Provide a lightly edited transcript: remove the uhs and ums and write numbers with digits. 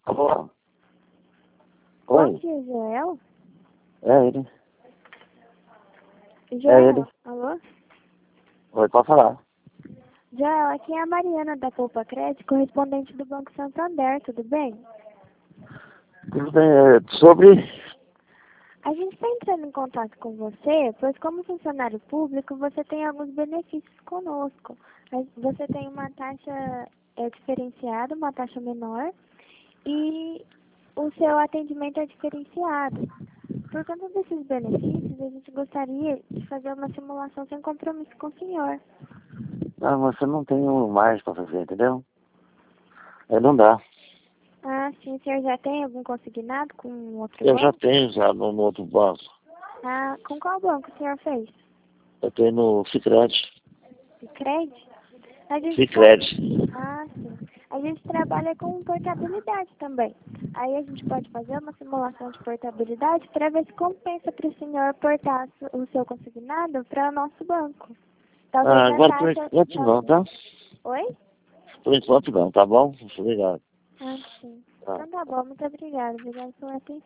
Alô? Bom Oi, dia, Joel. é ele. Joel, ele. alô? Oi, pode falar. Joel, aqui é a Mariana da Poupa Crédito, correspondente do Banco Santander, tudo bem? Tudo bem, sobre... A gente está entrando em contato com você, pois como funcionário público, você tem alguns benefícios conosco. Você tem uma taxa diferenciada, uma taxa menor, e o seu atendimento é diferenciado. Por conta desses benefícios, a gente gostaria de fazer uma simulação sem compromisso com o senhor. Não, mas eu não tenho mais pra fazer, entendeu? Não dá. Ah, sim, o senhor já tem algum consignado com outro Eu já banco? tenho já no outro banco. Ah, com qual banco o senhor fez? Eu tenho no Sicredi. Sicredi? A gente Sicredi. Ah, sim. A gente trabalha com portabilidade também. Aí a gente pode fazer uma simulação de portabilidade para ver se compensa para o senhor portar o seu consignado para o nosso banco. Talvez a Agora por taxa... enquanto não, tá? Oi? Por enquanto não, tá bom? Obrigado. Ah, sim. Tá. Então tá bom, muito obrigada. Obrigada pela atenção.